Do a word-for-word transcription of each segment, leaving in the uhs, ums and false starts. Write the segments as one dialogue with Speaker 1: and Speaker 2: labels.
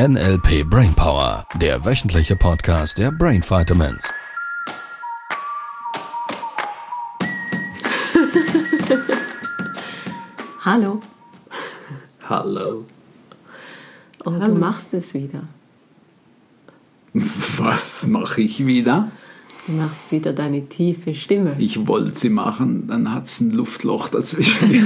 Speaker 1: N L P Brainpower, der wöchentliche Podcast der Brain Vitamins.
Speaker 2: Hallo.
Speaker 3: Hallo.
Speaker 2: Und Hallo. Du machst es wieder.
Speaker 3: Was mache ich wieder?
Speaker 2: Du machst wieder deine tiefe Stimme.
Speaker 3: Ich wollte sie machen, dann hat es ein Luftloch dazwischen.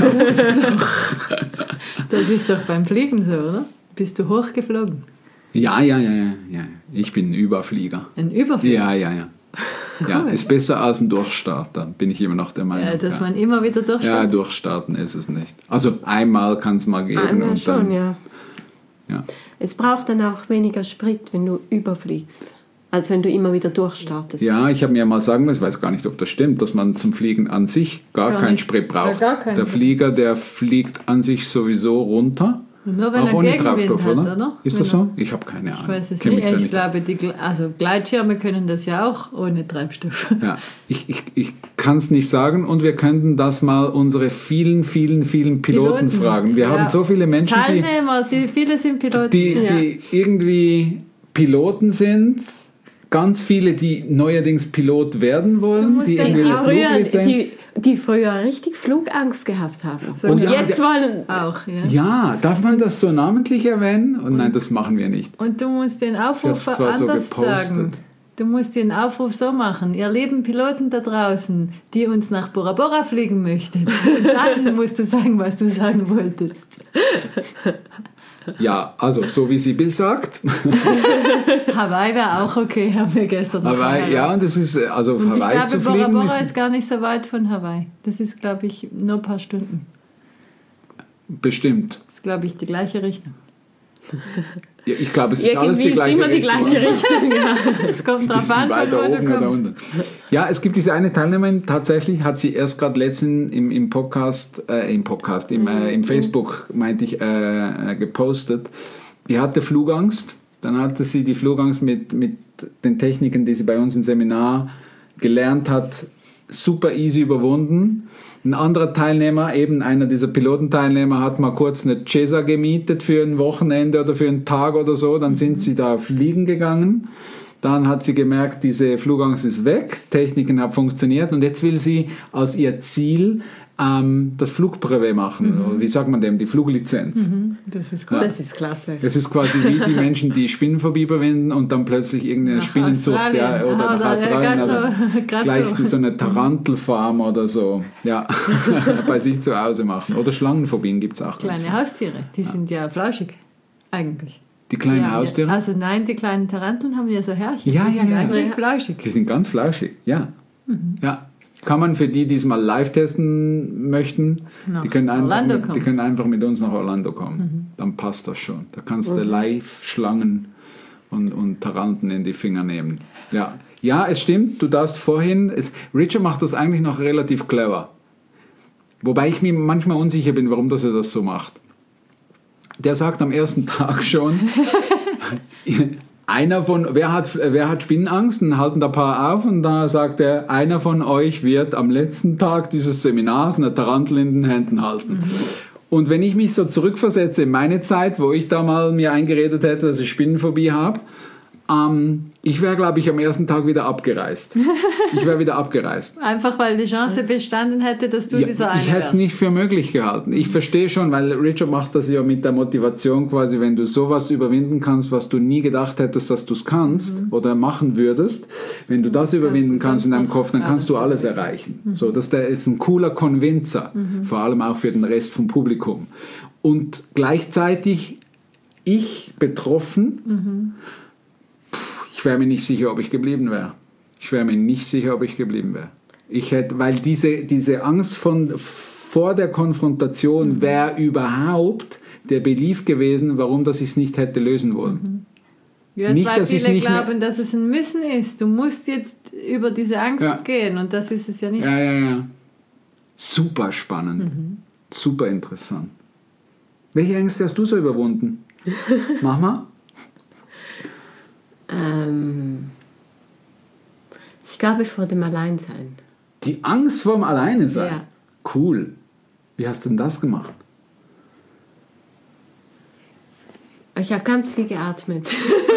Speaker 4: Das ist doch beim Fliegen so, oder? Bist du hochgeflogen?
Speaker 3: Ja, ja, ja, ja, ja. Ich bin ein Überflieger.
Speaker 4: Ein Überflieger?
Speaker 3: Ja, ja, ja. Cool. Ja, ist besser als ein Durchstarter, bin ich immer noch der Meinung.
Speaker 4: Ja, dass
Speaker 3: ja.
Speaker 4: man immer wieder durchstartet?
Speaker 3: Ja, durchstarten ist es nicht. Also einmal kann es mal geben.
Speaker 2: Einmal
Speaker 3: und
Speaker 2: schon,
Speaker 3: dann,
Speaker 2: ja.
Speaker 3: ja.
Speaker 2: Es braucht dann auch weniger Sprit, wenn du überfliegst, als wenn du immer wieder durchstartest.
Speaker 3: Ja, ich habe mir mal sagen lassen, ich weiß gar nicht, ob das stimmt, dass man zum Fliegen an sich gar, gar keinen nicht. Sprit braucht.
Speaker 4: Ja, gar keinen.
Speaker 3: Der Flieger, der fliegt an sich sowieso runter.
Speaker 4: Nur wenn
Speaker 3: auch
Speaker 4: er
Speaker 3: ohne
Speaker 4: Gegenwind
Speaker 3: Treibstoff,
Speaker 4: hat,
Speaker 3: oder?
Speaker 4: oder?
Speaker 3: Ist
Speaker 4: wenn
Speaker 3: das so? Ich habe keine Ahnung.
Speaker 4: Ich weiß es
Speaker 3: Kenn
Speaker 4: nicht.
Speaker 3: mich da
Speaker 4: Ich
Speaker 3: nicht
Speaker 4: glaube, die, also Gleitschirme können das ja auch ohne Treibstoff.
Speaker 3: Ja, ich, ich, ich kann es nicht sagen und wir könnten das mal unsere vielen, vielen, vielen Piloten, Piloten. fragen. Wir ja. haben so viele Menschen,
Speaker 4: Teilnehmer, die, die viele sind Piloten.
Speaker 3: Die,
Speaker 4: ja.
Speaker 3: die irgendwie Piloten sind. Ganz viele, die neuerdings Pilot werden wollen, die irgendwie
Speaker 2: die,
Speaker 3: eine
Speaker 2: früher,
Speaker 3: Fluglizenz...
Speaker 2: Die, die früher richtig Flugangst gehabt haben.
Speaker 4: So,
Speaker 2: und
Speaker 3: ja,
Speaker 2: jetzt
Speaker 3: der,
Speaker 2: wollen...
Speaker 4: Auch, ja.
Speaker 3: Ja, darf man das so namentlich erwähnen? Und, und nein, das machen wir nicht.
Speaker 4: Und du musst den Aufruf anders
Speaker 3: so
Speaker 4: sagen. Du musst den Aufruf so machen. Ihr lieben Piloten da draußen, die uns nach Bora Bora fliegen möchtet. Dann musst du sagen, was du sagen wolltest.
Speaker 3: Ja, also so wie Sibyl sagt.
Speaker 4: Hawaii wäre auch okay, haben wir gestern noch
Speaker 3: Hawaii, ja, und das ist, also auf
Speaker 4: und
Speaker 3: Hawaii
Speaker 4: ich glaube,
Speaker 3: zu fliegen...
Speaker 4: Bora Bora ist, ist gar nicht so weit von Hawaii. Das ist, glaube ich, nur ein paar Stunden.
Speaker 3: Bestimmt.
Speaker 4: Das ist, glaube ich, die gleiche Richtung.
Speaker 3: Ja, ich glaube, es ist
Speaker 2: Irgendwie
Speaker 3: alles die gleiche
Speaker 2: ist immer
Speaker 3: Richtung.
Speaker 2: die gleiche Richtung. Ja.
Speaker 4: Es kommt drauf an, von wo du
Speaker 3: oder
Speaker 4: kommst.
Speaker 3: unten. Ja, es gibt diese eine Teilnehmerin, tatsächlich hat sie erst gerade letztens im, im Podcast, äh, im Podcast, im, äh, im Facebook, meinte ich, äh, gepostet. Die hatte Flugangst. Dann hatte sie die Flugangst mit, mit den Techniken, die sie bei uns im Seminar gelernt hat, super easy überwunden. Ein anderer Teilnehmer, eben einer dieser Pilotenteilnehmer, hat mal kurz eine Cesa gemietet für ein Wochenende oder für einen Tag oder so. Dann sind sie da fliegen gegangen. Dann hat sie gemerkt, diese Flugangst ist weg, Techniken haben funktioniert und jetzt will sie als ihr Ziel ähm, das Flugbrevet machen. Mhm. Oder wie sagt man dem? Die Fluglizenz.
Speaker 4: Mhm. Das ist gut.
Speaker 2: Ja. Das ist klasse.
Speaker 3: Es ist quasi wie die Menschen, die Spinnenphobie überwinden und dann plötzlich irgendeine
Speaker 4: nach
Speaker 3: Spinnenzucht ja, oder
Speaker 4: ah,
Speaker 3: nach Australien.
Speaker 4: Also,
Speaker 3: also gleich
Speaker 4: so.
Speaker 3: so eine Tarantelfarm oder so. Ja, bei sich zu Hause machen. Oder Schlangenphobien gibt es auch.
Speaker 4: Kleine Haustiere, die ja. sind ja flauschig, eigentlich.
Speaker 3: Die kleinen
Speaker 4: ja,
Speaker 3: Haustiere?
Speaker 4: Also nein, die kleinen Taranteln haben ja so Härchen.
Speaker 3: Ja,
Speaker 4: die
Speaker 3: ja,
Speaker 4: sind
Speaker 3: ja.
Speaker 4: eigentlich
Speaker 3: ja.
Speaker 4: flauschig.
Speaker 3: Die sind ganz flauschig, ja. Mhm. Ja. Kann man für die, die es mal live testen möchten, die können, einfach mit, die können einfach mit uns nach Orlando kommen. Mhm. Dann passt das schon. Da kannst du mhm. live Schlangen und, und Taranten in die Finger nehmen. Ja, ja, es stimmt, du darfst vorhin... Es, Richard macht das eigentlich noch relativ clever. Wobei ich mir manchmal unsicher bin, warum dass er das so macht. Der sagt am ersten Tag schon... Einer von, wer hat, wer hat Spinnenangst? Dann halten da ein paar auf und da sagt er, einer von euch wird am letzten Tag dieses Seminars eine Tarantel in den Händen halten. Mhm. Und wenn ich mich so zurückversetze in meine Zeit, wo ich da mal mir eingeredet hätte, dass ich Spinnenphobie habe, ähm, ich wäre, glaube ich, am ersten Tag wieder abgereist. Ich wäre wieder abgereist.
Speaker 4: Einfach, weil die Chance bestanden hätte, dass du
Speaker 3: ja,
Speaker 4: dieser eine
Speaker 3: Ich hätte es nicht für möglich gehalten. Ich verstehe schon, weil Richard macht das ja mit der Motivation quasi, wenn du sowas überwinden kannst, was du nie gedacht hättest, dass du es kannst mhm. oder machen würdest. Wenn du das, das überwinden kannst in deinem Kopf, dann kannst du alles erreichen. Mhm. So, das ist ein cooler Convincer, mhm. vor allem auch für den Rest vom Publikum. Und gleichzeitig ich betroffen, mhm. ich wäre mir nicht sicher, ob ich geblieben wäre. Ich wäre mir nicht sicher, ob ich geblieben wäre. Ich hätte, weil diese, diese Angst von, vor der Konfrontation mhm. wäre überhaupt der Belief gewesen, warum das ich es nicht hätte lösen wollen.
Speaker 4: Mhm. Ja, nicht, weil dass viele nicht glauben, dass es ein Müssen ist. Du musst jetzt über diese Angst ja. gehen und das ist es ja nicht.
Speaker 3: Ja, ja, ja. Super spannend. Mhm. Super interessant. Welche Ängste hast du so überwunden? Mach mal.
Speaker 2: Ähm, ich glaube vor dem Alleinsein.
Speaker 3: Die Angst vor dem Alleinesein?
Speaker 2: Ja.
Speaker 3: Cool. Wie hast du denn das gemacht?
Speaker 2: Ich habe ganz viel geatmet.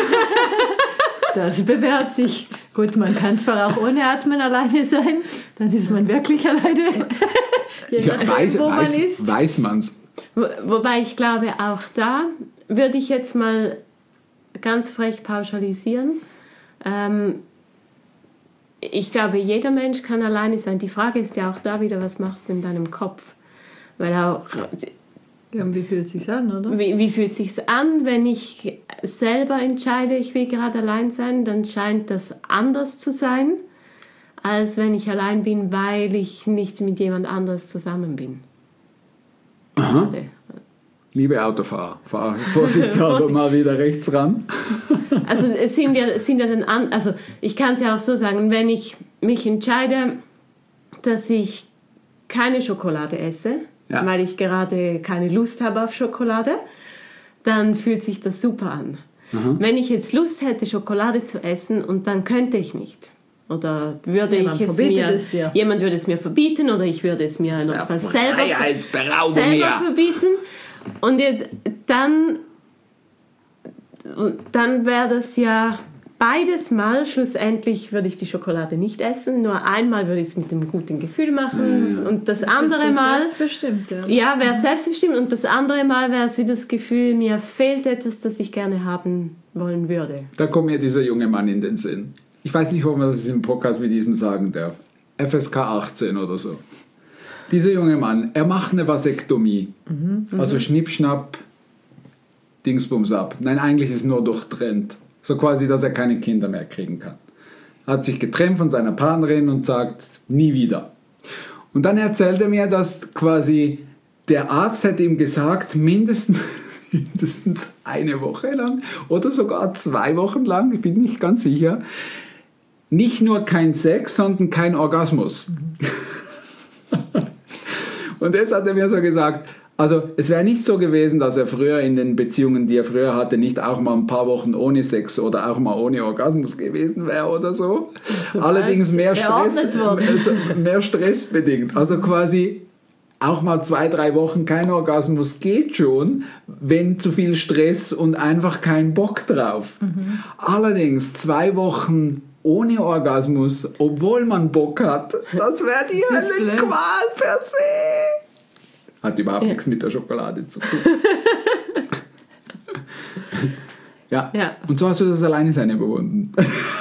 Speaker 4: Das bewährt sich. Gut, man kann zwar auch ohne Atmen alleine sein, dann ist man wirklich alleine. Je
Speaker 3: Ja,
Speaker 4: nachdem,
Speaker 3: weiß,
Speaker 4: wo man
Speaker 3: weiß,
Speaker 4: ist.
Speaker 3: weiß man's.
Speaker 2: Wo, wobei ich glaube, auch da würde ich jetzt mal ganz frech pauschalisieren. Ähm, ich glaube, jeder Mensch kann alleine sein. Die Frage ist ja auch da wieder, was machst du in deinem Kopf? Weil auch,
Speaker 4: Ja, und wie fühlt es sich an, oder?
Speaker 2: wie, wie fühlt es sich an, wenn ich selber entscheide, ich will gerade allein sein, dann scheint das anders zu sein, als wenn ich allein bin, weil ich nicht mit jemand anderes zusammen bin.
Speaker 3: Aha.
Speaker 2: Gerade.
Speaker 3: Liebe Autofahrer, fahr vorsichtshalber mal wieder rechts ran.
Speaker 2: Also es sind ja, es sind ja dann an, also ich kann es ja auch so sagen, wenn ich mich entscheide, dass ich keine Schokolade esse,
Speaker 3: Ja.
Speaker 2: weil ich gerade keine Lust habe auf Schokolade, dann fühlt sich das super an. Wenn ich jetzt Lust hätte, Schokolade zu essen und dann könnte ich nicht. Oder würde
Speaker 4: Jemand
Speaker 2: ich es
Speaker 4: verbietet
Speaker 2: mir,
Speaker 4: es dir.
Speaker 2: jemand würde es mir verbieten oder ich würde es mir notfalls selber,
Speaker 3: Freiheitsberaubung
Speaker 2: selber
Speaker 3: hier.
Speaker 2: verbieten. Und jetzt, dann, dann wäre das ja beides Mal, schlussendlich würde ich die Schokolade nicht essen, nur einmal würde ich es mit einem guten Gefühl machen und das andere
Speaker 4: ist
Speaker 2: Mal...
Speaker 4: selbstbestimmt, ja.
Speaker 2: Ja, wäre selbstbestimmt und das andere Mal wäre es wie das Gefühl, mir fehlt etwas, das ich gerne haben wollen würde.
Speaker 3: Da kommt mir dieser junge Mann in den Sinn. Ich weiß nicht, ob man das im Podcast mit diesem sagen darf. F S K achtzehn oder so. Dieser junge Mann, er macht eine Vasektomie. Also Schnippschnapp, Dingsbums ab. Nein, eigentlich ist es nur durchtrennt. So quasi, dass er keine Kinder mehr kriegen kann. Hat sich getrennt von seiner Partnerin und sagt, nie wieder. Und dann erzählt er mir, dass quasi der Arzt hätte ihm gesagt, mindestens, mindestens eine Woche lang oder sogar zwei Wochen lang, ich bin nicht ganz sicher, nicht nur kein Sex, sondern kein Orgasmus. Und jetzt hat er mir so gesagt, also es wäre nicht so gewesen, dass er früher in den Beziehungen, die er früher hatte, nicht auch mal ein paar Wochen ohne Sex oder auch mal ohne Orgasmus gewesen wäre oder so.
Speaker 4: So
Speaker 3: Allerdings mehr Stress,
Speaker 4: geordnet worden.
Speaker 3: also mehr stressbedingt. Also quasi auch mal zwei, drei Wochen kein Orgasmus geht schon, wenn zu viel Stress und einfach kein Bock drauf.
Speaker 4: Mhm.
Speaker 3: Allerdings zwei Wochen ohne Orgasmus, obwohl man Bock hat, das wäre die
Speaker 4: Das ist blöd.
Speaker 3: Höllenqual per se. Hat überhaupt nichts mit der Schokolade zu tun. ja.
Speaker 2: Ja.
Speaker 3: Und so hast du das alleine sein überwunden.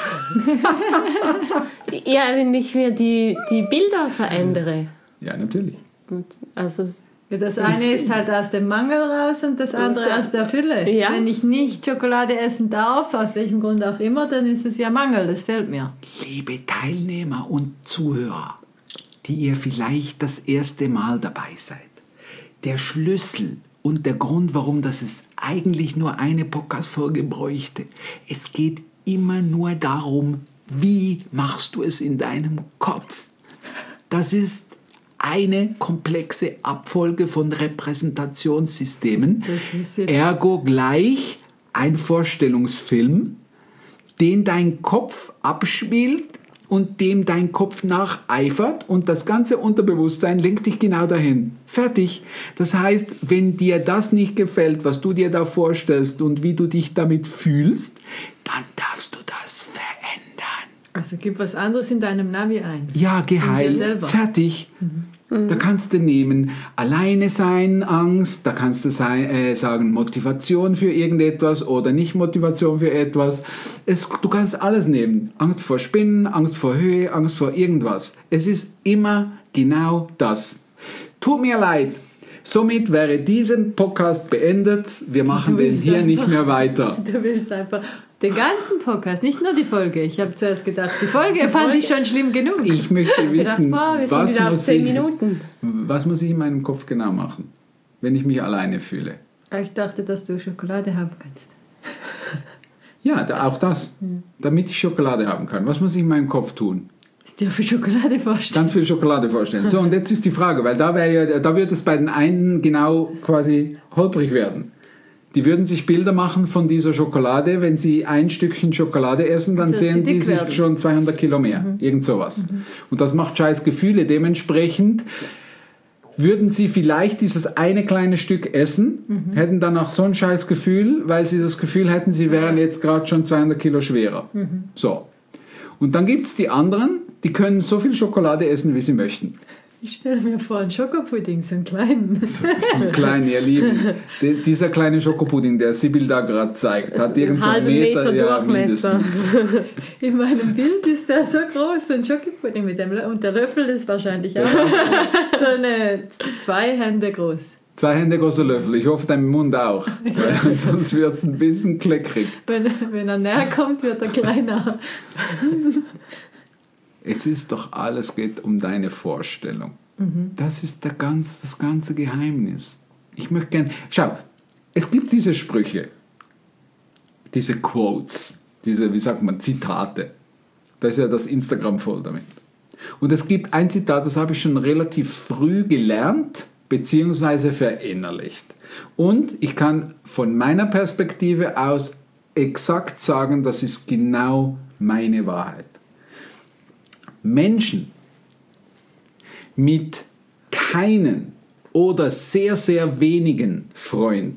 Speaker 2: Ja, wenn ich mir die, die Bilder verändere.
Speaker 3: Ja, natürlich.
Speaker 2: Und also,
Speaker 4: Ja, das eine ist halt aus dem Mangel raus und das andere aus der Fülle.
Speaker 2: Ja.
Speaker 4: Wenn ich nicht Schokolade essen darf, aus welchem Grund auch immer, dann ist es ja Mangel, das fehlt mir.
Speaker 3: Liebe Teilnehmer und Zuhörer, die ihr vielleicht das erste Mal dabei seid, der Schlüssel und der Grund, warum das es eigentlich nur eine Podcast-Folge bräuchte, es geht immer nur darum, wie machst du es in deinem Kopf? Das ist eine komplexe Abfolge von Repräsentationssystemen,
Speaker 4: Das ist jetzt-
Speaker 3: ergo gleich ein Vorstellungsfilm, den dein Kopf abspielt und dem dein Kopf nacheifert und das ganze Unterbewusstsein lenkt dich genau dahin. Fertig. Das heißt, wenn dir das nicht gefällt, was du dir da vorstellst und wie du dich damit fühlst, dann darfst du das verändern.
Speaker 4: Also gib was anderes in deinem Navi ein.
Speaker 3: Ja,
Speaker 4: In dir
Speaker 3: geheilt,
Speaker 4: selber.
Speaker 3: fertig. Da kannst du nehmen, alleine sein, Angst, da kannst du sein, äh, sagen, Motivation für irgendetwas oder nicht Motivation für etwas. Es, du kannst alles nehmen. Angst vor Spinnen, Angst vor Höhe, Angst vor irgendwas. Es ist immer genau das. Tut mir leid. Somit wäre diesen Podcast beendet. Wir machen
Speaker 4: Du
Speaker 3: den
Speaker 4: willst
Speaker 3: hier nicht
Speaker 4: einfach-
Speaker 3: mehr weiter.
Speaker 4: Du willst einfach den ganzen Podcast, nicht nur die Folge. Ich habe zuerst gedacht, die Folge fand
Speaker 2: Folge.
Speaker 4: ich schon schlimm genug.
Speaker 3: Ich möchte
Speaker 2: ich dachte,
Speaker 3: wissen,
Speaker 2: wow, wir sind
Speaker 3: was
Speaker 2: wieder auf
Speaker 3: muss,
Speaker 2: zehn
Speaker 3: ich,
Speaker 2: Minuten.
Speaker 3: was muss ich in meinem Kopf genau machen, wenn ich mich alleine fühle.
Speaker 4: Ich dachte, dass du Schokolade haben kannst.
Speaker 3: Ja, da, auch das. Damit ich Schokolade haben kann. Was muss ich in meinem Kopf tun?
Speaker 4: Ich dir für Schokolade vorstellen.
Speaker 3: Ganz viel Schokolade vorstellen. So, und jetzt ist die Frage, weil da, wär ja, da wird es bei den einen genau quasi holprig werden. Die würden sich Bilder machen von dieser Schokolade. Wenn sie ein Stückchen Schokolade essen, dann
Speaker 4: Dass sie
Speaker 3: sehen die
Speaker 4: dick
Speaker 3: sich
Speaker 4: werden.
Speaker 3: schon zweihundert Kilo mehr. Irgend sowas. Und das macht scheiß Gefühle. Dementsprechend würden sie vielleicht dieses eine kleine Stück essen, mhm. hätten dann auch so ein scheiß Gefühl, weil sie das Gefühl hätten, sie wären jetzt gerade schon zweihundert Kilo schwerer. Mhm. So. Und dann gibt es die anderen, die können so viel Schokolade essen, wie sie möchten.
Speaker 4: Ich stelle mir vor, einen Schokopudding, so einen kleinen.
Speaker 3: So, so einen kleinen, ihr Lieben. De, dieser kleine Schokopudding, der Sibyl da gerade zeigt, hat irgend so einen Meter,
Speaker 2: Meter
Speaker 3: ja, mindestens.
Speaker 4: In meinem Bild ist der so groß, so ein Schokopudding mit dem Lö- und der Löffel ist wahrscheinlich auch so eine zwei Hände groß.
Speaker 3: Zwei Hände großer Löffel. Ich hoffe, dein Mund auch. Weil sonst wird es ein bisschen kleckrig.
Speaker 4: Wenn, wenn er näher kommt, wird er kleiner.
Speaker 3: Es ist doch alles geht um deine Vorstellung. Mhm. Das ist der ganz, das ganze Geheimnis. Ich möchte gerne... Schau, es gibt diese Sprüche, diese Quotes, diese, wie sagt man, Zitate. Da ist ja das Instagram voll damit. Und es gibt ein Zitat, das habe ich schon relativ früh gelernt, beziehungsweise verinnerlicht. Und ich kann von meiner Perspektive aus exakt sagen, das ist genau meine Wahrheit. Menschen mit keinen oder sehr, sehr wenigen Freunden,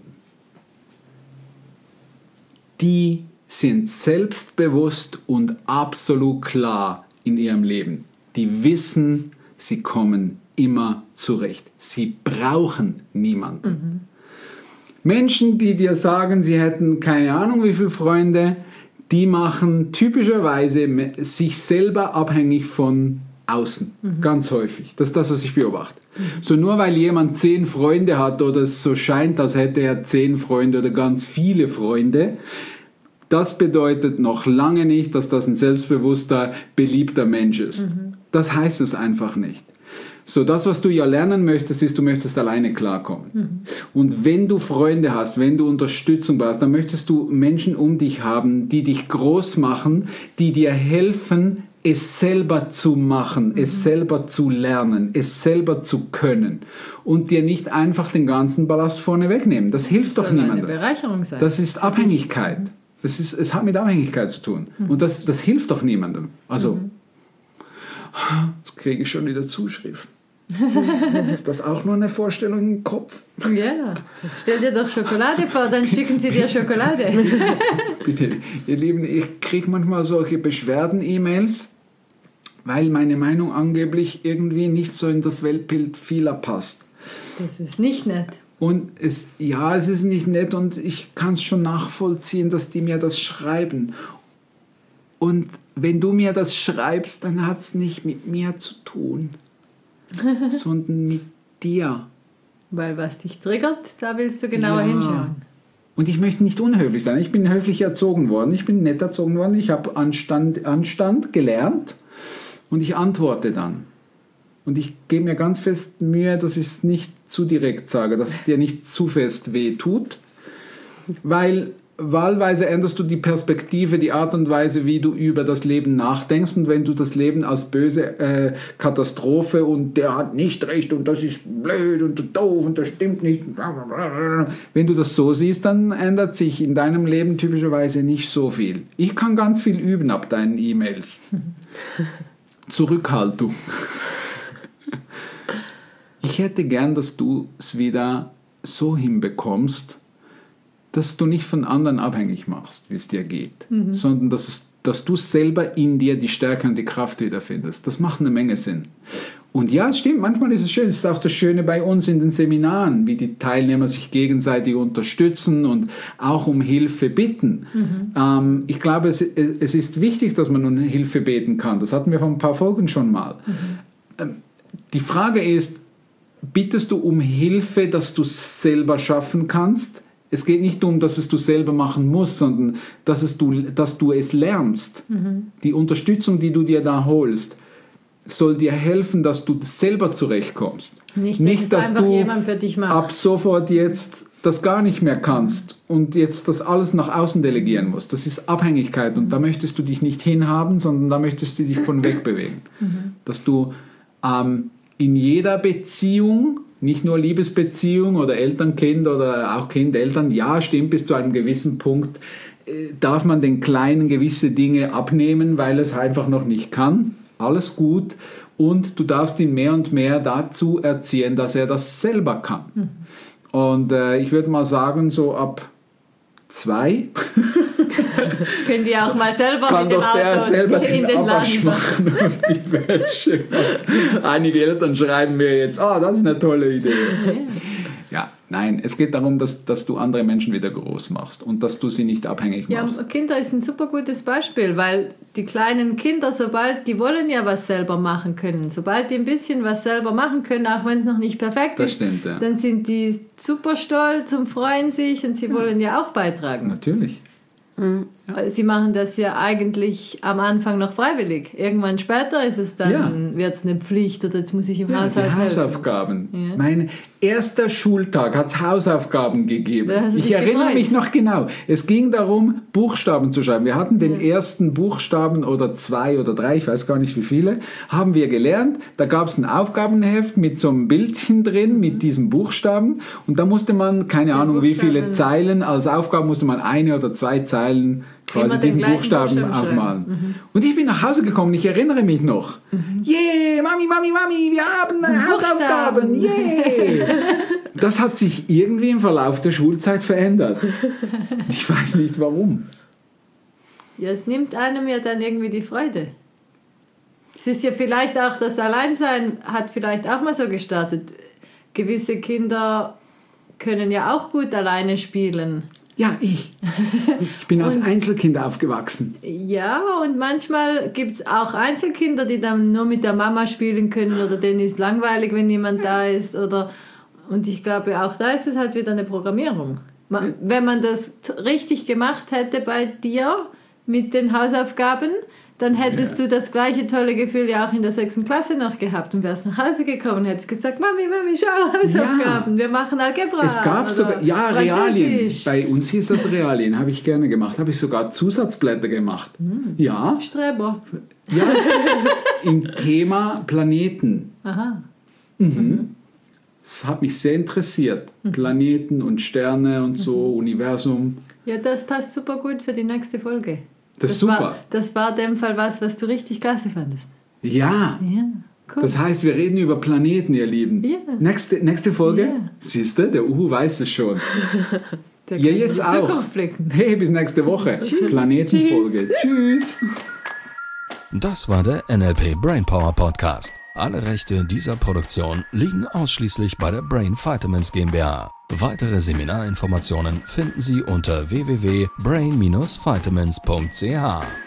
Speaker 3: die sind selbstbewusst und absolut klar in ihrem Leben. Die wissen, sie kommen immer zurecht. Sie brauchen niemanden. Mhm. Menschen, die dir sagen, sie hätten keine Ahnung wie viele Freunde, die machen typischerweise sich selber abhängig von außen. Mhm. Ganz häufig. Das ist das, was ich beobachte. Mhm. So nur weil jemand zehn Freunde hat oder es so scheint, als hätte er zehn Freunde oder ganz viele Freunde, das bedeutet noch lange nicht, dass das ein selbstbewusster, beliebter Mensch ist. Mhm. Das heißt es einfach nicht. So, das, was du ja lernen möchtest, ist, du möchtest alleine klarkommen. Mhm. Und wenn du Freunde hast, wenn du Unterstützung brauchst, dann möchtest du Menschen um dich haben, die dich groß machen, die dir helfen, es selber zu machen, mhm. es selber zu lernen, es selber zu können und dir nicht einfach den ganzen Ballast vorne wegnehmen. Das hilft das doch niemandem.
Speaker 4: Eine Bereicherung sein.
Speaker 3: Das ist Abhängigkeit. Mhm. Das ist, es hat mit Abhängigkeit zu tun. Mhm. Und das, das hilft doch niemandem. Also, mhm. jetzt kriege ich schon wieder Zuschriften. Ist das auch nur eine Vorstellung im Kopf?
Speaker 4: Ja, stell dir doch Schokolade vor, dann schicken sie dir Schokolade.
Speaker 3: Bitte, ihr Lieben, ich kriege manchmal solche Beschwerden-E-Mails, weil meine Meinung angeblich irgendwie nicht so in das Weltbild vieler passt.
Speaker 4: Das ist nicht nett.
Speaker 3: Und es, ja, es ist nicht nett und ich kann es schon nachvollziehen, dass die mir das schreiben. Und wenn du mir das schreibst, dann hat es nicht mit mir zu tun, sondern mit dir.
Speaker 4: Weil was dich triggert, da willst du genauer ja. hinschauen.
Speaker 3: Und ich möchte nicht unhöflich sein. Ich bin höflich erzogen worden, ich bin nett erzogen worden, ich habe Anstand, Anstand gelernt und ich antworte dann. Und ich gebe mir ganz fest Mühe, dass ich es nicht zu direkt sage, dass es dir nicht zu fest weh tut, weil wahlweise änderst du die Perspektive, die Art und Weise, wie du über das Leben nachdenkst. Und wenn du das Leben als böse äh, Katastrophe und der hat nicht recht und das ist blöd und doof und das stimmt nicht, wenn du das so siehst, dann ändert sich in deinem Leben typischerweise nicht so viel. Ich kann ganz viel üben ab deinen E-Mails. Zurückhaltung. Ich hätte gern, dass du es wieder so hinbekommst, dass du nicht von anderen abhängig machst, wie es dir geht, mhm. sondern dass, es, dass du selber in dir die Stärke und die Kraft wiederfindest. Das macht eine Menge Sinn. Und ja, es stimmt, manchmal ist es schön. Es ist auch das Schöne bei uns in den Seminaren, wie die Teilnehmer sich gegenseitig unterstützen und auch um Hilfe bitten. Mhm. Ähm, ich glaube, es, es ist wichtig, dass man um Hilfe beten kann. Das hatten wir vor ein paar Folgen schon mal. Mhm. Ähm, die Frage ist, bittest du um Hilfe, dass du es selber schaffen kannst? Es geht nicht darum, dass es du selber machen musst, sondern dass, es du, dass du es lernst. Mhm. Die Unterstützung, die du dir da holst, soll dir helfen, dass du selber zurechtkommst.
Speaker 4: Nicht,
Speaker 3: nicht dass,
Speaker 4: dass
Speaker 3: du
Speaker 4: jemand für dich macht.
Speaker 3: Ab sofort jetzt das gar nicht mehr kannst und jetzt das alles nach außen delegieren musst. Das ist Abhängigkeit und mhm. da möchtest du dich nicht hinhaben, sondern da möchtest du dich von weg bewegen. Mhm. Dass du ähm, in jeder Beziehung, nicht nur Liebesbeziehung oder Eltern-Kind oder auch Kind-Eltern, ja, stimmt, bis zu einem gewissen Punkt äh, darf man den Kleinen gewisse Dinge abnehmen, weil es einfach noch nicht kann. Alles gut. und du darfst ihn mehr und mehr dazu erziehen, dass er das selber kann. Mhm. Und äh, ich würde mal sagen, so ab zwei
Speaker 4: könnt ihr auch mal selber
Speaker 3: kann
Speaker 4: mit dem
Speaker 3: doch der
Speaker 4: Auto
Speaker 3: selber
Speaker 4: in
Speaker 3: den
Speaker 4: den
Speaker 3: Abwasch
Speaker 4: Laden
Speaker 3: machen und die Wäsche. Einige Eltern schreiben mir jetzt, ah, oh, das ist eine tolle Idee. Ja. Ja, nein, es geht darum, dass, dass du andere Menschen wieder groß machst und dass du sie nicht abhängig machst.
Speaker 4: Ja, Kinder ist ein super gutes Beispiel, weil die kleinen Kinder, sobald die wollen ja was selber machen können, sobald die ein bisschen was selber machen können, auch wenn es noch nicht perfekt
Speaker 3: das
Speaker 4: ist,
Speaker 3: stimmt, ja.
Speaker 4: dann sind die super stolz und freuen sich und sie ja. wollen ja auch beitragen.
Speaker 3: Natürlich.
Speaker 4: Mhm. Ja. Sie machen das ja eigentlich am Anfang noch freiwillig. Irgendwann später ist es dann, ja. wird es eine Pflicht oder jetzt muss ich im
Speaker 3: ja,
Speaker 4: Haushalt
Speaker 3: die
Speaker 4: helfen.
Speaker 3: Hausaufgaben.
Speaker 4: Ja.
Speaker 3: Mein erster Schultag hat es Hausaufgaben gegeben. Ich erinnere
Speaker 4: gefreut.
Speaker 3: mich noch genau. Es ging darum, Buchstaben zu schreiben. Wir hatten den ja. ersten Buchstaben oder zwei oder drei, ich weiß gar nicht wie viele, haben wir gelernt. Da gab es ein Aufgabenheft mit so einem Bildchen drin, mit diesen Buchstaben. Und da musste man, keine Ahnung wie viele Zeilen, als Aufgabe musste man eine oder zwei Zeilen quasi diesen Buchstaben, Buchstaben aufmalen. Mhm. Und ich bin nach Hause gekommen, ich erinnere mich noch. Mhm. Yeah, Mami, Mami, Mami, wir haben Hausaufgaben, yeah. Das hat sich irgendwie im Verlauf der Schulzeit verändert. Ich weiß nicht warum.
Speaker 4: Ja, es nimmt einem ja dann irgendwie die Freude. Es ist ja vielleicht auch, das Alleinsein hat vielleicht auch mal so gestartet. Gewisse Kinder können ja auch gut alleine spielen.
Speaker 3: Ja, ich. Ich bin als Einzelkind aufgewachsen.
Speaker 4: Ja, und manchmal gibt es auch Einzelkinder, die dann nur mit der Mama spielen können oder denen ist langweilig, wenn jemand da ist. Oder, und ich glaube, auch da ist es halt wieder eine Programmierung. Man, wenn man das t- richtig gemacht hätte bei dir mit den Hausaufgaben, dann hättest ja. du das gleiche tolle Gefühl ja auch in der sechsten Klasse noch gehabt und wärst nach Hause gekommen und hättest gesagt, Mami, Mami, schau, Hausaufgaben, ja. wir machen Algebra.
Speaker 3: Es gab sogar, ja, Realien. Bei uns hieß das Realien, habe ich gerne gemacht. Habe ich sogar Zusatzblätter gemacht. Mhm. Ja.
Speaker 4: Streber.
Speaker 3: Ja, im Thema Planeten.
Speaker 4: Aha.
Speaker 3: Mhm. Mhm. Das hat mich sehr interessiert. Mhm. Planeten und Sterne und so, mhm. Universum.
Speaker 4: Ja, das passt super gut für die nächste Folge.
Speaker 3: Das ist
Speaker 4: das
Speaker 3: super.
Speaker 4: War, das war in dem Fall was, was du richtig klasse fandest.
Speaker 3: Ja.
Speaker 4: Ja, cool.
Speaker 3: Das heißt, wir reden über Planeten, ihr Lieben.
Speaker 4: Ja.
Speaker 3: Nächste, nächste Folge, ja. Siehst du, der Uhu weiß es schon. Der Ihr jetzt in die auch. Zukunft blicken. Hey, bis nächste Woche. Tschüss. Planetenfolge. Tschüss.
Speaker 1: Das war der N L P Brainpower Podcast. Alle Rechte dieser Produktion liegen ausschließlich bei der Brain Vitamins GmbH. Weitere Seminarinformationen finden Sie unter w w w punkt brain dash vitamins punkt c h.